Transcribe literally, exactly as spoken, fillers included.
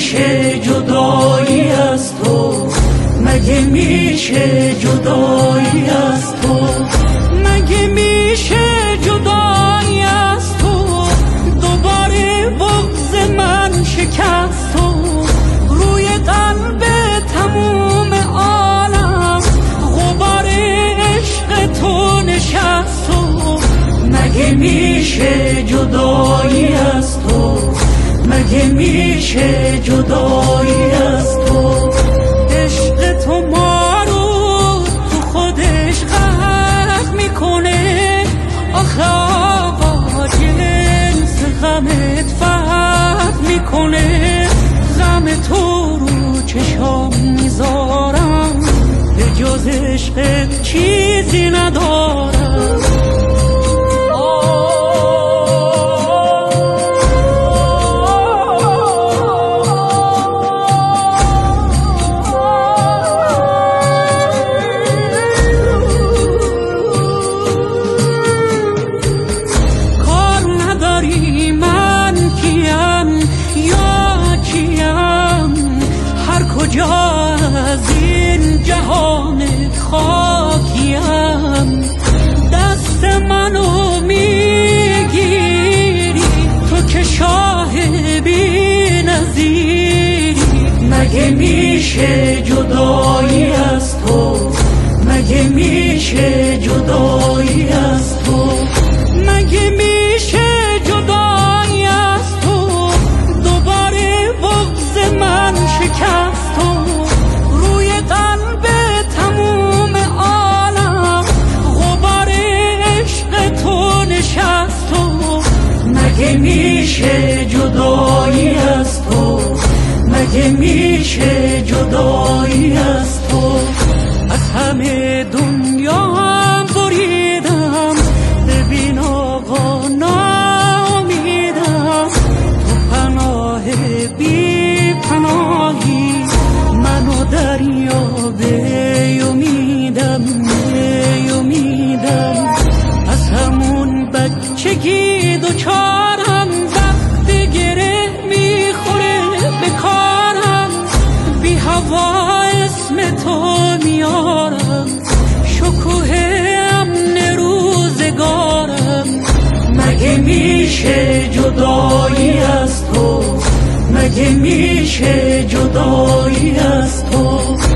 میشه جدایی از تو؟ مگه میشه جدایی از تو؟ مگه میشه جدایی از تو؟ دوباره بغض من شکست تو، روی قلب تموم عالم غبار عشق تو نشست تو. مگه میشه جدایی از تو؟ مگه میشه جدایی از تو؟ عشق تو ما رو تو خودش غرق میکنه، آخه آقا جنس غمت فرق میکنه. غم تو رو چشام میذارم، به جز عشق چیزی ندارم. کجا از این جهان خاکیم، دست منو میگیری تو که شاه بی نظیری. مگه میشه جدایی از تو؟ مگه میشه جدایی از تو؟ مگه میشه جدایی از تو؟ دوباره بغض من شکست تو، روی قلب تموم عالم غبار عشق تو نشست تو. مگه میشه جدایی از تو؟ مگه میشه جدایی از تو؟ از همه دنیا هم بریدم، ببین آقا ناامیدم. تو پناه بی پناهی، منو دریا به امیدم به امیدم. از همون بچگی دوچارم، وقتی گره میخوره به کارم، بی هوا اسم تو میارم، شکوه امن روزگارم. مگه میشه جدایی از تو؟ مگه میشه جدایی از تو؟